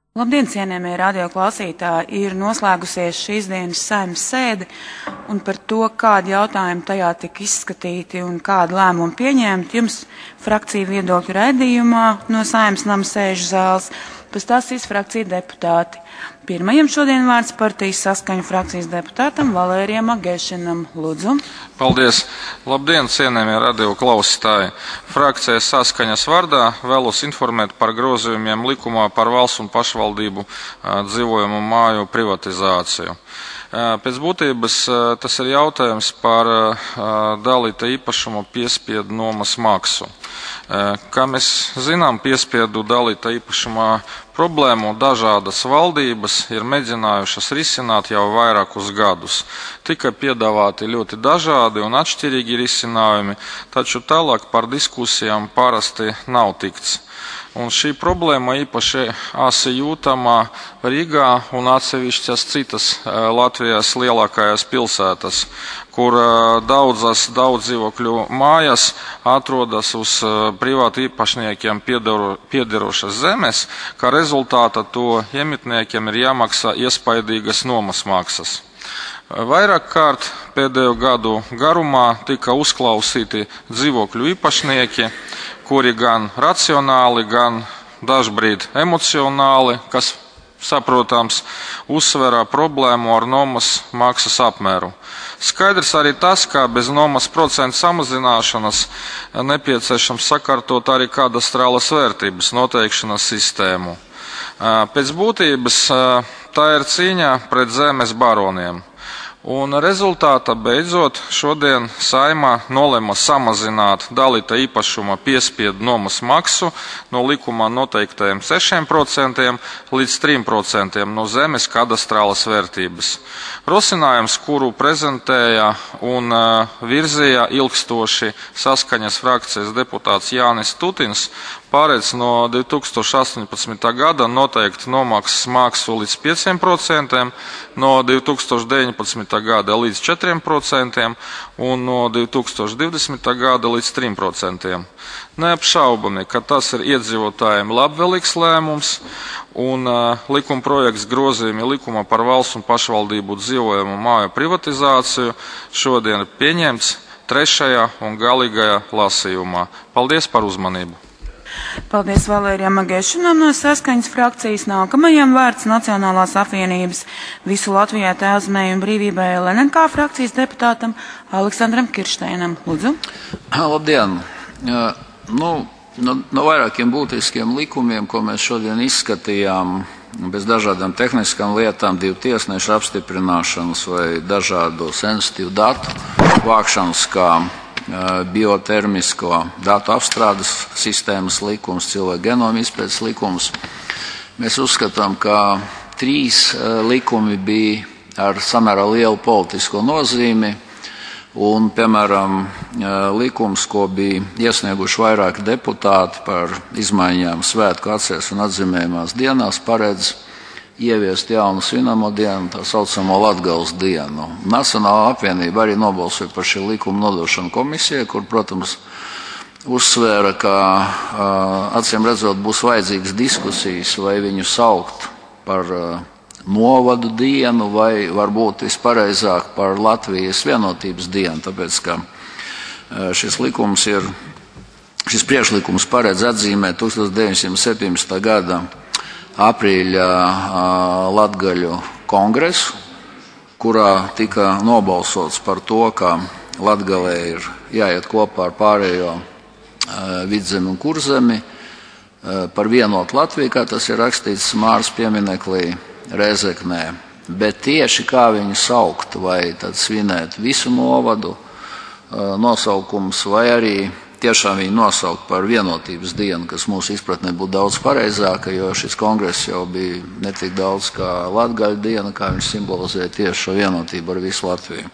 Labdien, cienījamie radioklausītāji! Ir noslēgusies šīs dienas Saeimas sēde, un par to, kādi jautājumi tajā tika izskatīti un kādu lēmumu pieņemt, jums frakciju viedokļu raidījumā no Saeimas nama sēžu zāles pastāstīs frakciju deputāti. Pirmajam šodien vārds partijas Saskaņa frakcijas deputātam Valērijam Agešinam. Lūdzu. Paldies! Labdien, cienījamie radio klausītāji! Frakcijas Saskaņas vārdā vēlos informēt par grozījumiem likumā par valsts un pašvaldību dzīvojamu māju privatizāciju. Pēc būtības tas ir jautājums par dalīta īpašuma piespiedu nomas maksu. Kā mēs zinām, piespiedu dalīta īpašumā problēmu dažādas valdības ir mēģinājušas risināt jau vairākus gadus. Tika piedāvāti ļoti dažādi un atšķirīgi risinājumi, taču tālāk par diskusijām parasti nav tikts. Un šī problēma īpaši asi jūtamā Rīgā un atsevišķas citas Latvijas lielākajās pilsētas, kur daudz dzīvokļu mājas atrodas uz privātu īpašniekiem piederošas zemes, kā rezultātā to iemitniekiem ir jāmaksā iespaidīgas nomas maksas. Vairāk kārt pēdējo gadu garumā tika uzklausīti dzīvokļu īpašnieki, kuri gan racionāli, gan dažbrīd emocionāli, kas saprotams, uzsverā problēmu ar nomas maksas apmēru. Skaidrs arī tas, ka bez nomas procentu samazināšanas nepieciešams sakārtot arī kadastrālas vērtības noteikšanas sistēmu. Pēc būtības tā ir cīņa pret zemes baroniem. Un rezultātā beidzot šodien Saeimā nolēma samazināt dalīta īpašuma piespiedu nomas maksu no likumā noteiktajiem 6% līdz 3% no zemes kadastrālas vērtības. Rosinājums, kuru prezentēja un virzīja ilgstoši Saskaņas frakcijas deputāts Jānis Tutins, pārēc no 2018. gada noteikt nomaksas maksu līdz 5%, no 2019. gada līdz 4% un no 2020. gada līdz 3%. Neapšaubami, ka tas ir iedzīvotājiem labvēlīgs lēmums un likuma projekts grozījumi likuma par valsts un pašvaldību dzīvojamu māju privatizāciju šodien ir pieņemts 3. un galīgajā lasījumā. Paldies par uzmanību! Paldies Valērijam Agešinam no Saskaņas frakcijas. Nākamajam vārds Nacionālās apvienības Visu Latvijā Tēvzemei un brīvībai LNK frakcijas deputātam Aleksandram Kiršteinam. Lūdzu. Labdien! No vairākiem būtiskiem likumiem, ko mēs šodien izskatījām, bez dažādām tehniskām lietām, 2 tiesnešu apstiprināšanas vai dažādu sensitīvu datu vākšanas, kā biotermisko datu apstrādes sistēmas likums, cilvēku genoma izpētes likums. Mēs uzskatām, ka 3 likumi bija ar samērā lielu politisko nozīmi, un, piemēram, likums, ko bija iesnieguši vairāki deputāti par izmaiņām svētku atceres un atzīmējumās dienās, paredz ieviest jaunu svinamo dienu, tā saucamo Latgales dienu. Nacionālā apvienība arī nobalsoja par šī likuma nodošanu komisijai, kur, protams, uzsvēra, ka acīm redzot būs vajadzīgas diskusijas, vai viņu saukt par novadu dienu, vai varbūt vispareizāk par Latvijas vienotības dienu, tāpēc, ka šis priekšlikums paredz atzīmēt 1917. gada aprīļa Latgaļu kongresu, kurā tika nobalsots par to, ka Latgalē ir jāiet kopā ar pārējo Vidzemi un Kurzemi par vienotu Latviju, kā tas ir rakstīts Māras piemineklī Rēzeknē. Bet tieši kā viņu saukt, vai tad svinēt visu novadu nosaukums, vai arī tiešām viņu nosaukt par vienotības dienu, kas mūsu izpratnē būtu daudz pareizāka, jo šis kongress jau bija ne tik daudz kā Latgaļu diena, kā viņš simbolizē tieši šo vienotību ar visu Latviju.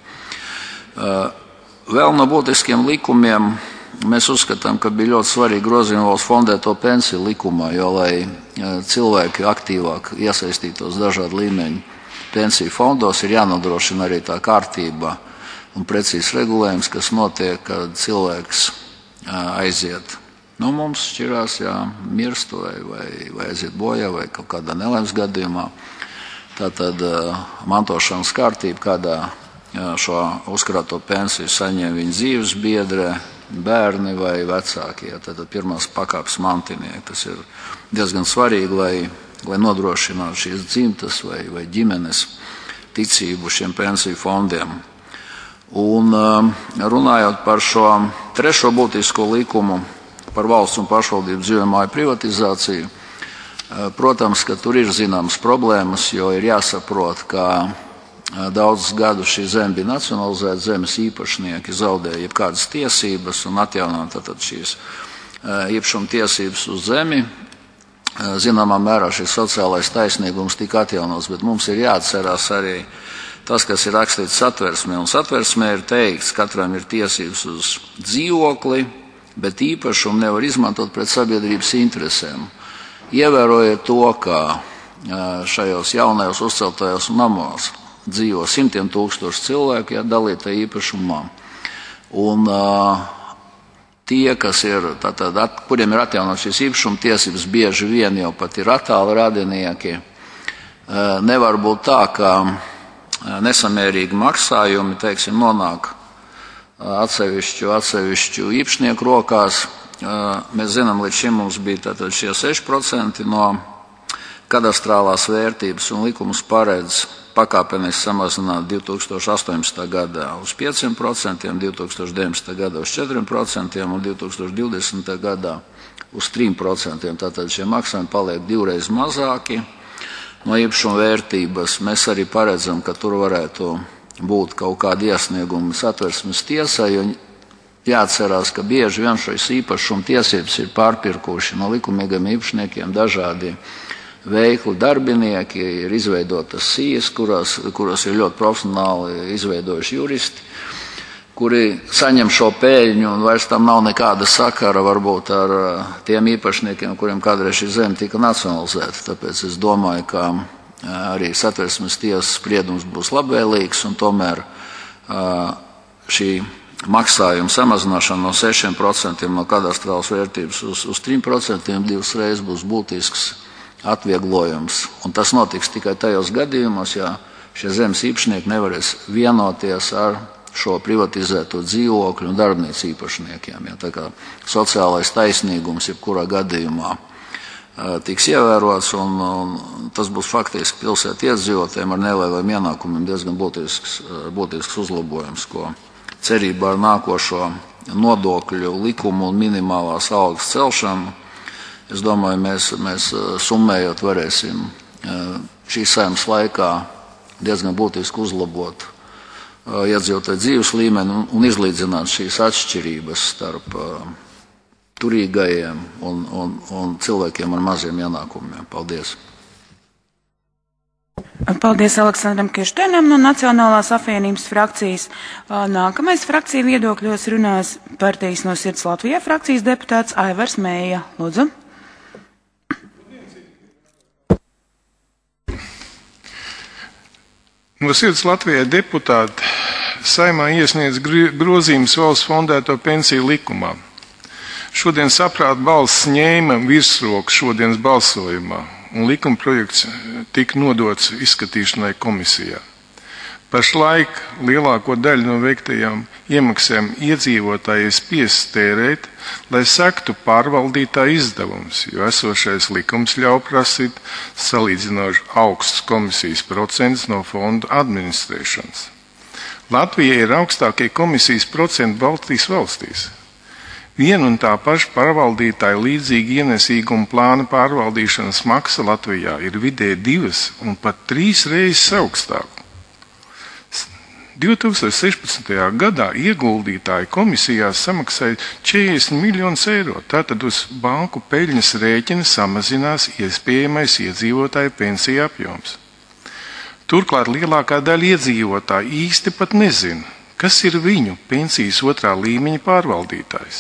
Vēl no būtiskiem likumiem mēs uzskatām, ka bija ļoti svarīgi grozījumi valsts fondēto pensiju likumā, jo, lai cilvēki aktīvāk iesaistītos dažādu līmeņu pensiju fondos, ir jānodrošina arī tā kārtība un precīzs regulējums, kas notiek, kad cilvēks aiziet Mums šķirās, mirst vai aiziet bojā vai kaut kādā nelaimes gadījumā. Tātad mantošanas kārtība, kādā šo uzkrāto pensiju saņem viņa dzīves biedre, bērni vai vecākie. Tātad pirmās pakāpes mantinieki. Tas ir diezgan svarīgi, lai nodrošinātu šīs dzimtas vai ģimenes ticību šiem pensiju fondiem. Un runājot par šo trešo būtisko likumu par valsts un pašvaldību dzīvojamāju privatizāciju, protams, ka tur ir zināmas problēmas, jo ir jāsaprot, ka daudzus gadus šī zeme bija nacionalizēta, zemes īpašnieki zaudēja jebkādas tiesības un atjaunot tātad šīs īpašuma tiesības uz zemi. Zināmā mērā šis sociālais taisnīgums tika atjaunots, bet mums ir jāatcerās arī tas, kas ir rakstīts satversmē. Un satversmē ir teikts, katram ir tiesības uz dzīvokli, bet īpašumu nevar izmantot pret sabiedrības interesēm. Ievērojiet to, ka šajos jaunajos uzceltajos namos dzīvo simtiem tūkstoši cilvēku, dalītā īpašumā. Un tie, kas ir, kuriem ir atjaunot šīs īpašuma tiesības, bieži vien jau pat ir attāli radinieki. Nevar būt tā, ka nesamērīgi maksājumi, teiksim, nonāk atsevišķu īpašnieku rokās. Mēs zinām, līdz šim mums bija tātad šie 6% no kadastrālās vērtības, un likums paredz pakāpeniski samazināt 2018. gadā uz 5%, 2019. gadā uz 4% un 2020. gadā uz 3%. Tātad šie maksājumi paliek divreiz mazāki no īpašuma vērtības. Mēs arī paredzam, ka tur varētu būt kaut kādi iesniegumi satversmes tiesai, jo jāatcerās, ka bieži vien šīs īpašuma tiesības ir pārpirkuši no likumīgiem īpašniekiem dažādi veikli darbinieki, ir izveidotas sijas, kuras ir ļoti profesionāli izveidojuši juristi, kuri saņem šo pēļņu un vairs tam nav nekāda sakara varbūt ar tiem īpašniekiem, kuriem kādreiz šī zeme tika nacionalizēta. Tāpēc es domāju, ka arī satversmes tiesas spriedums būs labvēlīgs, un tomēr šī maksājuma samazināšana no 6% no kadastrālas vērtības uz 3% divas reizes būs būtisks atvieglojums. Un tas notiks tikai tajos gadījumos, ja šie zemes īpašnieki nevarēs vienoties ar šo privatizēto dzīvokļu un darbnīcu īpašniekiem. Tā kā sociālais taisnīgums jebkurā gadījumā tiks ievērots, un tas būs faktiski pilsētu iedzīvotājiem ar nelieliem ienākumiem diezgan būtisks uzlabojums, ko cerībā ar nākošo nodokļu likumu un minimālās algas celšanu, es domāju, mēs summējot varēsim šīs saeimas laikā diezgan būtiski uzlabot iedzīvotāju dzīves līmeni un izlīdzināt šīs atšķirības starp turīgajiem un cilvēkiem ar maziem ienākumiem. Paldies! Paldies Aleksandram Kiršteinam no Nacionālās apvienības frakcijas. Nākamais frakcija viedokļos runās partijas No sirds Latvijā frakcijas deputāts Aivars Mēja. Lūdzu. No sirds Latvijai deputāti Saeimā iesniedz grozījumus valsts fondēto pensiju likumā. Šodien saprāt balss ņēma virsroku šodienas balsojumā, un likuma projekts tika nodots izskatīšanai komisijā. Pašlaik lielāko daļu no veiktajām iemaksām iedzīvotāji spiest tērēt, lai sektu pārvaldītāja izdevums, jo esošais likums ļauj prasīt salīdzinoši augstus komisijas procentus no fondu administrēšanas. Latvija ir augstākie komisijas procenti Baltijas valstīs. Viena un tā paša pārvaldītāja līdzīga ienesīguma plāna pārvaldīšanas maksa Latvijā ir vidēji 2 un pat 3 reizes augstāka. 2016. gadā ieguldītāji komisijās samaksāja 40 miljonus eiro, tātad uz banku peļņas rēķina samazinās iespējamais iedzīvotāju pensiju apjoms. Turklāt lielākā daļa iedzīvotāju īsti pat nezina, kas ir viņu pensijas otrā līmeņa pārvaldītājs.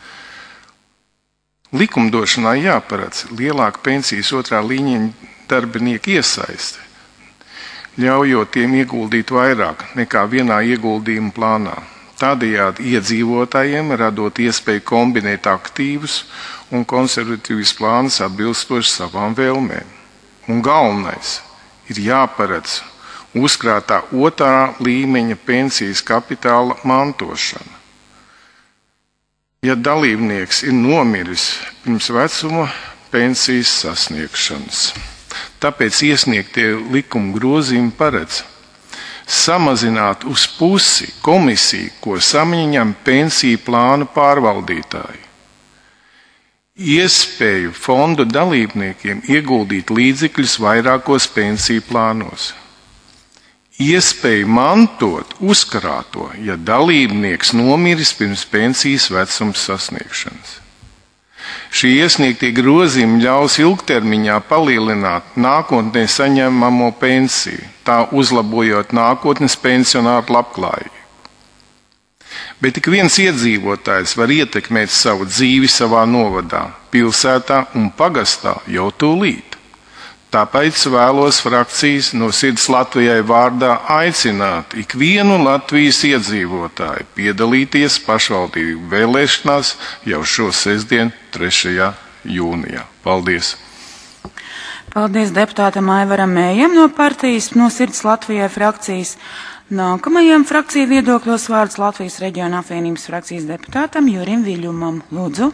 Likumdošanā jāparedz lielāka pensijas otrā līmeņa darbinieku iesaiste, ļaujot tiem ieguldīt vairāk nekā vienā ieguldījuma plānā. tādējādi iedzīvotājiem radot iespēju kombinēt aktīvus un konservatīvus plānus atbilstoši savām vēlmēm. Un galvenais ir jāparedz uzkrātā otrā līmeņa pensijas kapitāla mantošana. Ja dalībnieks ir nomiris pirms vecuma pensijas sasniegšanas. Tāpēc iesniegtie likuma grozījumi paredz samazināt uz pusi komisiju, ko saņem pensiju plānu pārvaldītāji. Iespēju fondu dalībniekiem ieguldīt līdzekļus vairākos pensiju plānos. Iespēju mantot uzkrāto, ja dalībnieks nomiris pirms pensijas vecuma sasniegšanas. Šie iesniegtie grozījumi ļaus ilgtermiņā palielināt nākotnē saņemamo pensiju, tā uzlabojot nākotnes pensionāru labklājību. Bet tik viens iedzīvotājs var ietekmēt savu dzīvi savā novadā, pilsētā un pagastā jau tūlīt. Tāpēc vēlos frakcijas no Sirds Latvijai vārdā aicināt ikvienu Latvijas iedzīvotāju piedalīties pašvaldību vēlēšanās jau šo sestdienu, 3. jūnijā. Paldies! Paldies deputātam Aivaram Mējam no partijas no Sirds Latvijai frakcijas. Nākamajam frakciju viedokļos vārds Latvijas reģiona apvienības frakcijas deputātam Jurim Viļumam. Lūdzu.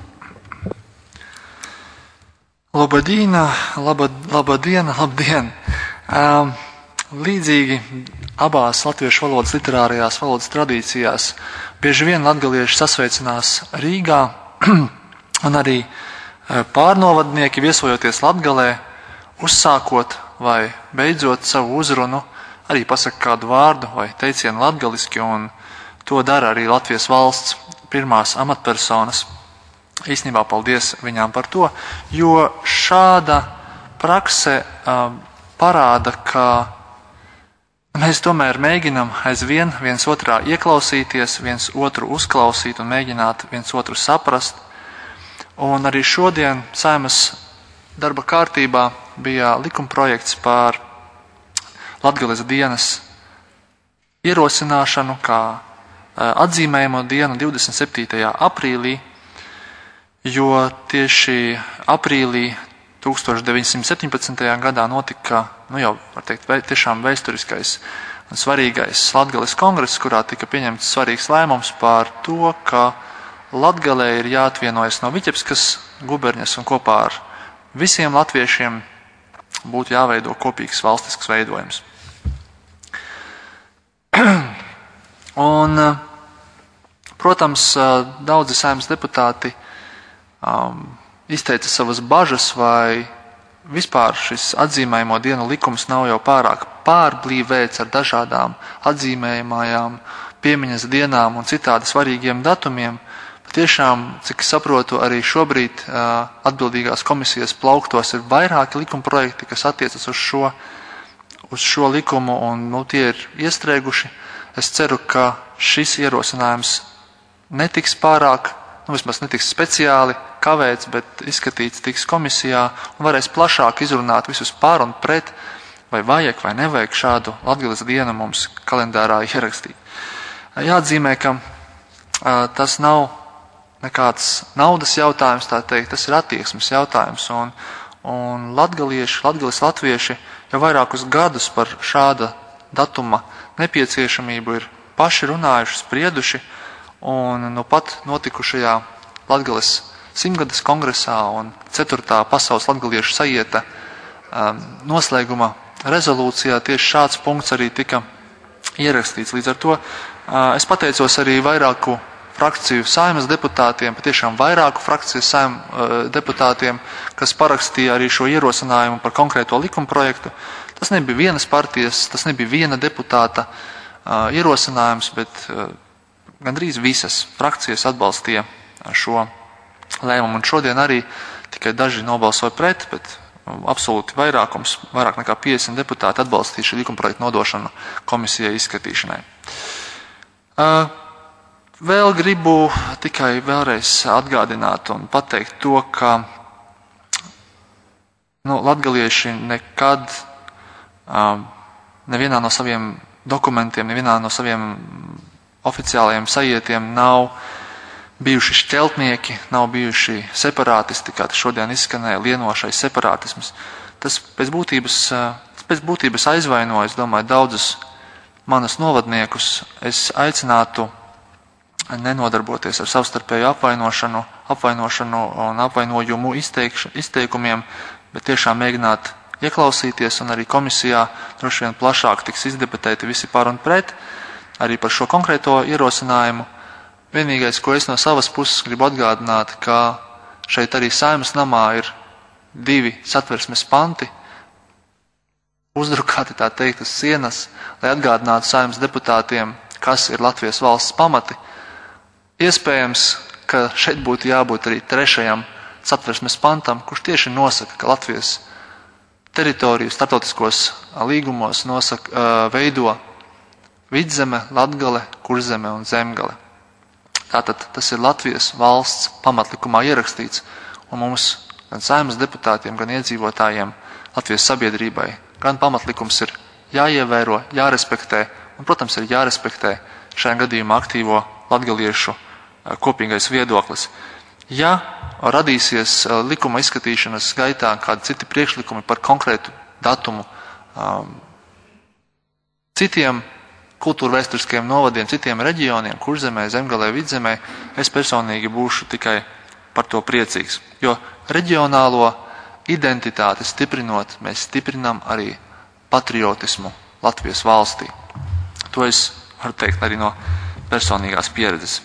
Labdien! Līdzīgi abās latviešu valodas literārajās valodas tradīcijās bieži vien latgalieši sasveicinās Rīgā un arī pārnovadnieki viesojoties Latgalē, uzsākot vai beidzot savu uzrunu, arī pasaka kādu vārdu vai teicienu latgaliski, un to dara arī Latvijas valsts pirmās amatpersonas. Īstenībā paldies viņām par to, jo šāda prakse parāda, ka mēs tomēr mēģinam aizvien viens otrā ieklausīties, viens otru uzklausīt un mēģināt viens otru saprast. Un arī šodien Saeimas darba kārtībā bija likumprojekts par Latgales dienas ierosināšanu kā atzīmējamo dienu 27. aprīlī, jo tieši aprīlī 1917. gadā notika, jau var teikt, tiešām vēsturiskais un svarīgais Latgales kongress, kurā tika pieņemts svarīgs lēmums par to, ka Latgalē ir jāatvienojas no Viķebskas guberņas un kopā ar visiem latviešiem būtu jāveido kopīgs valstisks veidojums. Un, protams, daudzi Saeimas deputāti izteica savas bažas, vai vispār šis atzīmējamo dienu likums nav jau pārāk pārblīvēts ar dažādām atzīmējamajām piemiņas dienām un citādi svarīgiem datumiem. Tiešām, cik saprotu, arī šobrīd atbildīgās komisijas plauktos ir vairāki likumprojekti, kas attiecas uz šo likumu, un tie ir iestrēguši. Es ceru, ka šis ierosinājums netiks pārāk, vismaz netiks speciāli kavēts, bet izskatīts tiks komisijā un varēs plašāk izrunāt visus pār un pret, vai vajag vai nevajag šādu Latgales dienu mums kalendārā ierakstīt. Jāatzīmē, ka tas nav nekāds naudas jautājums, tā teikt, tas ir attieksmes jautājums, un Latgales latvieši jau vairākus gadus par šāda datuma nepieciešamību ir paši runājuši, sprieduši, un nu pat notikušajā Latgales 100. kongresā un 4. pasaules latgaliešu sajieta noslēguma rezolūcijā tieši šāds punkts arī tika ierakstīts. Līdz ar to es pateicos arī vairāku frakciju Saeimas deputātiem, patiešām vairāku frakciju Saeimas deputātiem, kas parakstīja arī šo ierosinājumu par konkrēto likumprojektu. Tas nebija vienas partijas, tas nebija viena deputāta ierosinājums, bet gandrīz visas frakcijas atbalstīja šo lēmumu. Un šodien arī tikai daži nobalsoja pret, bet absolūti vairākums, vairāk nekā 50 deputāti atbalstīja šī likumprojekta nodošanu komisijai izskatīšanai. Vēl gribu tikai vēlreiz atgādināt un pateikt to, ka latgalieši nekad nevienā no saviem dokumentiem, nevienā no saviem oficiālajiem sajietiem nav bijuši šķeltnieki, nav bijuši separātisti, kā tas šodien izskanēja, lienošais separātisms. Tas pēc būtības aizvaino, es domāju, daudzus manus novadniekus. Es aicinātu nenodarboties ar savstarpēju apvainošanu un apvainojumu izteikumiem, bet tiešām mēģināt ieklausīties, un arī komisijā droši vien plašāk tiks izdebatēti visi par un pret, arī par šo konkrēto ierosinājumu. Vienīgais, ko es no savas puses gribu atgādināt, ka šeit arī Saeimas namā ir 2 satversmes panti, uzdrukāti tā teikt uz sienas, lai atgādinātu Saeimas deputātiem, kas ir Latvijas valsts pamati. Iespējams, ka šeit būtu jābūt arī 3. satversmes pantam, kurš tieši nosaka, ka Latvijas teritoriju starptautiskos līgumos veido Vidzeme, Latgale, Kurzeme un Zemgale. Tātad tas ir Latvijas valsts pamatlikumā ierakstīts, un mums, gan Saeimas deputātiem, gan iedzīvotājiem, Latvijas sabiedrībai, gan pamatlikums ir jāievēro, jārespektē, un, protams, ir jārespektē šajā gadījumā aktīvo latgaliešu kopīgais viedoklis. Ja radīsies likuma izskatīšanas gaitā kādi citi priekšlikumi par konkrētu datumu citiem kultūra vēsturiskiem novadiem, citiem reģioniem, Kurzemē, Zemgalē, Vidzemē, es personīgi būšu tikai par to priecīgs. Jo reģionālo identitāti stiprinot, mēs stiprinam arī patriotismu Latvijas valstī. To es varu teikt arī no personīgās pieredzes.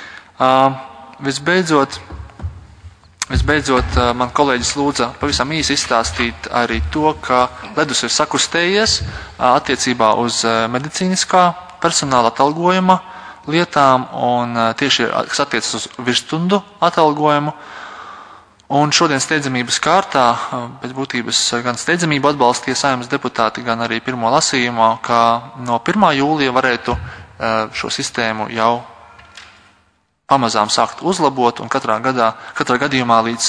Visbeidzot, man kolēģis lūdza pavisam īsi izstāstīt arī to, ka ledus ir sakustējies attiecībā uz medicīniskā personāla atalgojuma lietām un tieši, kas attiecas uz virsstundu atalgojumu. Un šodien steidzamības kārtā, pēc būtības gan steidzamību atbalstīja Saeimas deputāti, gan arī pirmo lasījumā, ka no 1. jūlija varētu šo sistēmu jau pamazām sākt uzlabot, un katrā gadījumā līdz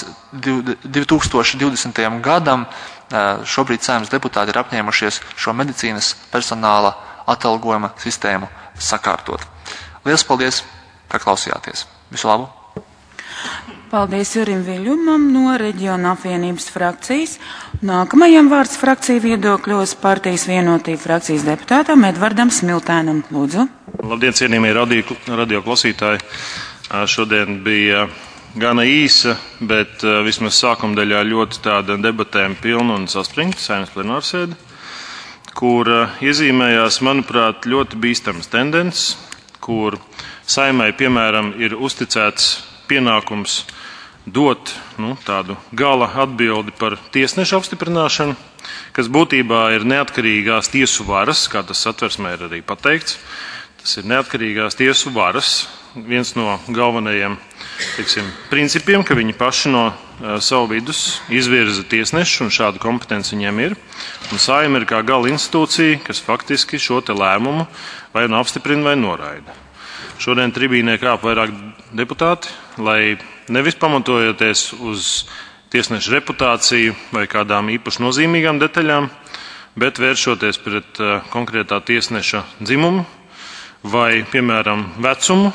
2020. gadam šobrīd Saeimas deputāti ir apņēmušies šo medicīnas personāla atalgojuma sistēmu sakārtot. Lielas paldies, ka klausījāties. Visu labu! Paldies Jurim Viļņumam no Reģiona apvienības frakcijas. Nākamajam vārds frakciju viedokļos partijas Vienotība frakcijas deputātam Edvardam Smiltēnam. Lūdzu. Labdien, cienījamie radio klausītāji. Šodien bija gana īsa, bet vismaz sākumdaļā ļoti tāda debatēm pilna un saspringta Saeimas plenārsēde, kur iezīmējās, manuprāt, ļoti bīstamas tendences, kur Saeimai, piemēram, ir uzticēts pienākums dot tādu gala atbildi par tiesnešu apstiprināšanu, kas būtībā ir neatkarīgās tiesu varas, kā tas satversmē ir arī pateikts. Tas ir neatkarīgās tiesu varas, viens no galvenajiem principiem, ka viņi paši no savu vidus izvirza tiesnešu, un šādu kompetenci viņiem ir. Un Saeima ir kā gala institūcija, kas faktiski šo te lēmumu vai nu apstiprina vai noraida. Šodien tribīnē kāp vairāk deputāti, lai nevis pamatojoties uz tiesneša reputāciju vai kādām īpaši nozīmīgām detaļām, bet vēršoties pret konkrētā tiesneša dzimumu vai, piemēram, vecumu,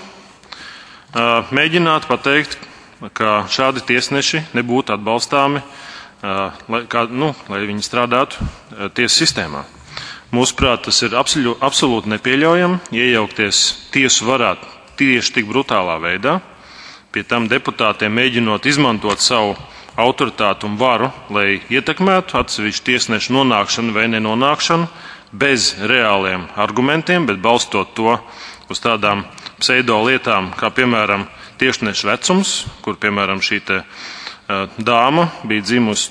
mēģināt pateikt, ka šādi tiesneši nebūtu atbalstāmi, lai viņi strādātu tiesu sistēmā. Mūsuprāt, tas ir absolūti nepieļaujami iejaukties tiesu varā tieši tik brutālā veidā, pie tam deputātiem mēģinot izmantot savu autoritātu un varu, lai ietekmētu atsevišķu tiesnešu nonākšanu vai nenonākšanu bez reāliem argumentiem, bet balstot to uz tādām pseido lietām, kā piemēram tiesneša vecums, kur piemēram šī te dāma bija dzimusi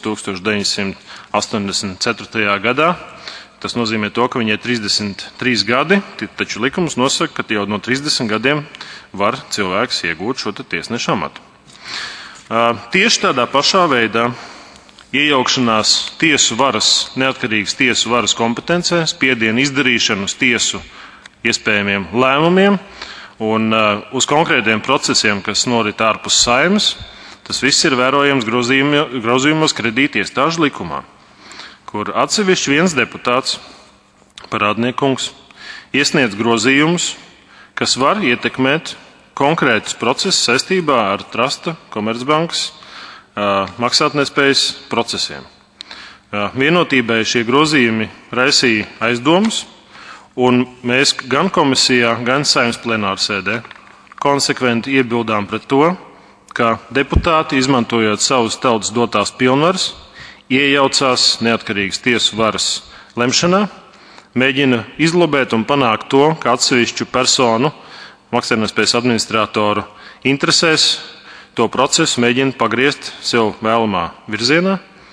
1984. gadā. Tas nozīmē to, ka viņai 33 gadi, taču likums nosaka, ka jau no 30 gadiem var cilvēks iegūt šo tiesneša amatu. Tieši tādā pašā veidā iejaukšanās tiesu varas, neatkarīgas tiesu varas kompetencē, spiedienu izdarīšanu uz tiesu iespējamiem lēmumiem un uz konkrētiem procesiem, kas norit ārpus Saeimas, tas viss ir vērojams grozījumos kredītiestāžu likumā, kur atsevišķi viens deputāts, Parādniekungs, iesniedz grozījumus, kas var ietekmēt konkrētus procesus saistībā ar Trusta, Komercbankas maksātnespējas procesiem. Vienotībai šie grozījumi raisīja aizdomas, un mēs gan komisijā, gan Saeimas plenārsēdē konsekventi iebildām pret to, ka deputāti, izmantojot savus tautas dotās pilnvaras, iejaucās neatkarīgas tiesu varas lemšanā, mēģina izlobēt un panākt to, ka atsevišķu personu maksātnespējas administratoru interesēs to procesu mēģina pagriezt sev vēlamā virzienā,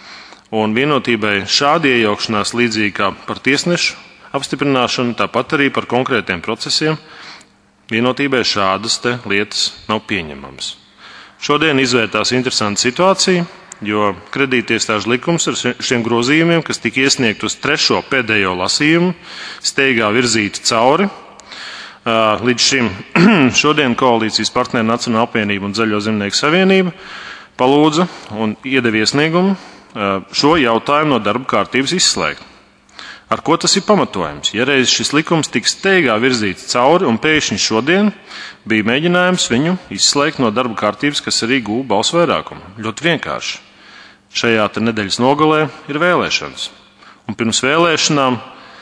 un vienotībai šādi iejaukšanās līdzīgi kā par tiesnešu apstiprināšanu, tāpat arī par konkrētiem procesiem, vienotībai šādas te lietas nav pieņemamas. Šodien izvērtās interesanta situācija, jo kredītiestāžu likums ar šiem grozījumiem, kas tika iesniegt uz 3. pēdējo lasījumu, steigā virzīti cauri. Līdz šim šodien koalīcijas partneri Nacionāla apvienība un Zaļo zemnieku savienība palūdza un iedeva iesniegumu šo jautājumu no darba kārtības izslēgt. Ar ko tas ir pamatojums? Ja reiz šis likums tika steigā virzīts cauri un pēkšņi šodien bija mēģinājums viņu izslēgt no darba kārtības, kas arī gūva balsu vairākumu. Ļoti vienkārši. Šajā nedēļas nogalē ir vēlēšanas. Un pirms vēlēšanām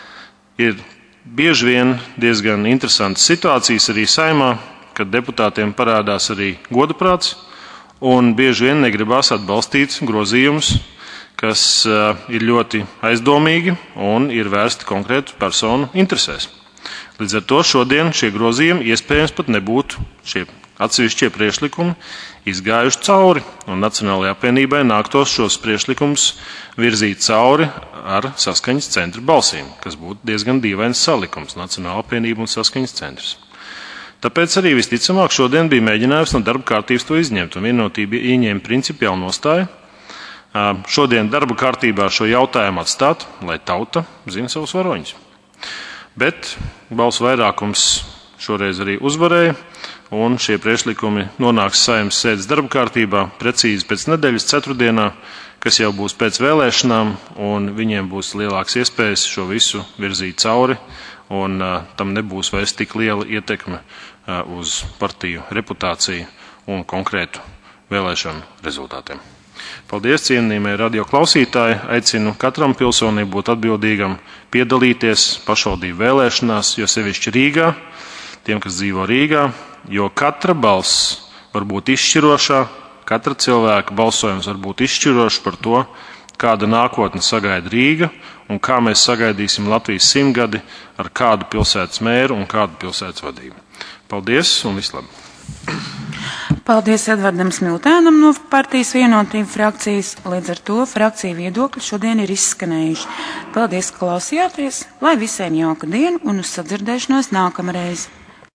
ir bieži vien diezgan interesantas situācijas arī Saeimā, kad deputātiem parādās arī godaprāts un bieži vien negribās atbalstīt grozījumus, kas ir ļoti aizdomīgi un ir vērsti konkrētu personu interesēs. Līdz ar to šodien šie grozījumi iespējams pat nebūtu šie atsevišķie priekšlikumi izgājuši cauri, un Nacionālajai apvienībai nāktos šos priekšlikumus virzīt cauri ar Saskaņas centra balsīm, kas būtu diezgan dīvains salikums, Nacionāla apvienība un Saskaņas centrs. Tāpēc arī visticamāk šodien bija mēģinājums no darba kārtības to izņemt, un vienotība ieņēma principiālu nostāju. Šodien darba kārtībā šo jautājumu atstāt, lai tauta zina savus varoņus. Bet balsu vairākums šoreiz arī uzvarēja, un šie priekšlikumi nonāks Saeimas sēdes darba kārtībā precīzi pēc nedēļas ceturtdienā, kas jau būs pēc vēlēšanām, un viņiem būs lielāks iespējas šo visu virzīt cauri, un tam nebūs vairs tik liela ietekme uz partiju reputāciju un konkrētu vēlēšanu rezultātiem. Paldies, cienījamie radio klausītāji. Aicinu katram pilsonim būt atbildīgam piedalīties pašvaldību vēlēšanās, jo sevišķi Rīgā, tiem, kas dzīvo Rīgā, jo katra balss var būt izšķirošā, katra cilvēka balsojums var būt izšķirošs par to, kāda nākotne sagaida Rīga un kā mēs sagaidīsim Latvijas 100 gadi ar kādu pilsētas mēru un kādu pilsētas vadību. Paldies un vislabāk! Paldies Edvardam Smiltēnam no partijas Vienotība frakcijas. Līdz ar to frakciju viedokļi šodien ir izskanējuši. Paldies, ka klausījāties, lai visiem jauka diena un uz sadzirdēšanos nākamreiz.